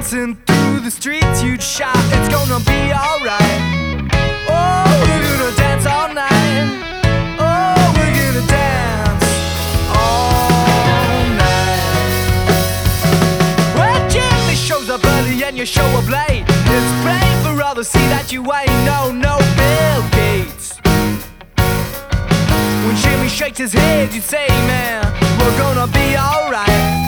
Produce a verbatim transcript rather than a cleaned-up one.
dancing through the streets, you'd shout, it's gonna be alright. Oh, we're gonna dance all night. Oh, we're gonna dance all night. Well, Jimmy shows up early and you show up late. It's plain for all to see that you ain't no, no Bill Gates. When Jimmy shakes his head, you say, man, we're gonna be alright.